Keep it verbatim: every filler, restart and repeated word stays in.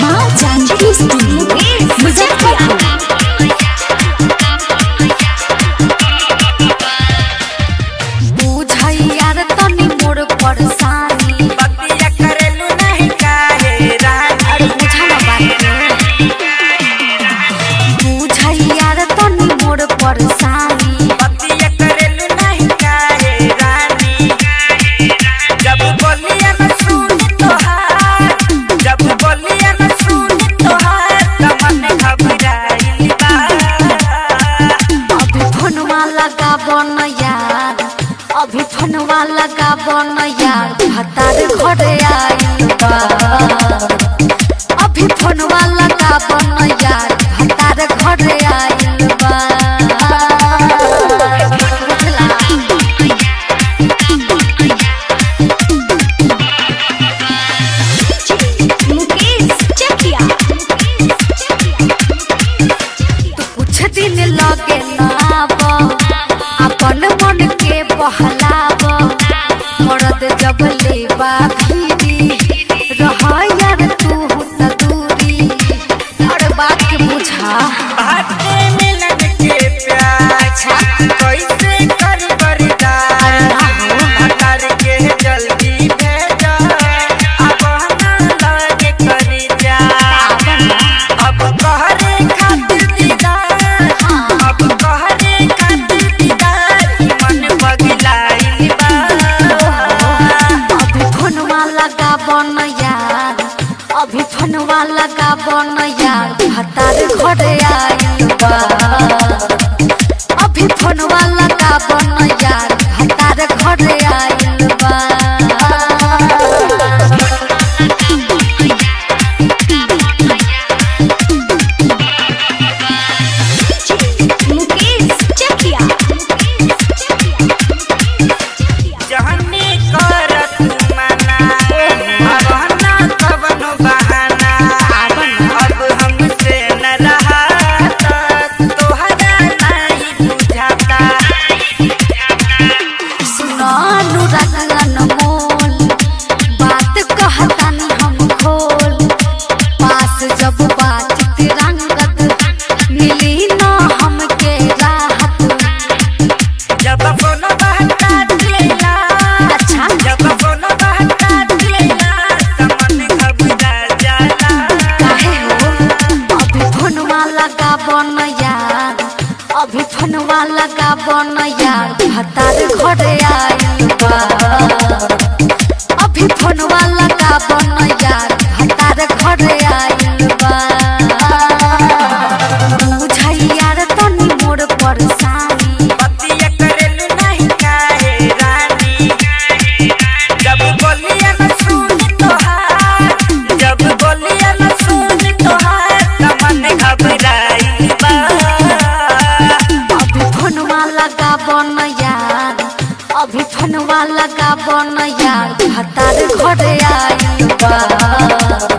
माँ जानकी स्टूडियो मुजफ्फरपुर। बुझैया रे तनी मोर परेशानी बतिया करेलू नहीं काहे रानी। अरे बुझा ना बात बुझैया रे तनी मोर परेशानी बतिया करेलू नहीं काहे रानी। जब बोलिया न सुन तोहार जब बोलिया न सुन तोहार त मन घबराइल बा। अभी फोनवा लगा बन यार अभी फोनवा लगा बन यार भतार घरे आइल बा। अभी फोनवा लगा बन यार भतार घरे आइल बा। बुझला? मुकेश चकिया। तू कुछ दिन लगे ना आब अपन मन के बहलाब मरद जब लेबा भीरी रह यार तू त दूरी। और बात के बुझा बाटे मिलन के प्यार कैसे कर बर्दाश्त। भतार के जल्दी भेजा अब ना लगे करी जा। अब कहरे खातिर दीदार अब कहरे खातिर दीदार मन बगलाइल बा। अभी फोनवा लगा बन यार अभी फोनवा लगा बन यार भतार घरे आइल बा। अभी फोनवा लगा बन यार भतार घरे आइल बा। मुकेश चकिया। जहनी करत मना अब ना कवनो बहाना। अब हमसे न रहा तोहरा नहीं बुझाता। सुनो अनुराग अनमोल बात कहतानी हम खोल पास जब बातचीत रंगत मिली न हमके राहत। जब फोन बहता दिला अच्छा जब फोन बहता दिला मन घबरा जाला। काहे हो अभी फोनवा लगा बन यार अभी फोनवा लगा बन यार भतार घरे आइल बा। अभी फोनवा लगा बन यार भतार घरे आइल बा। बुझैया रे तनी मोर परेशानी बतिया करेलू नहीं काहे रानी। जब बोलिया न सुन तोहार जब बोलिया न सुन तोहार त मन घबराइल बा। अभी फोनवा लगा बन यार अभी फोनवा लगा बन यार भतार घरे आइल बा।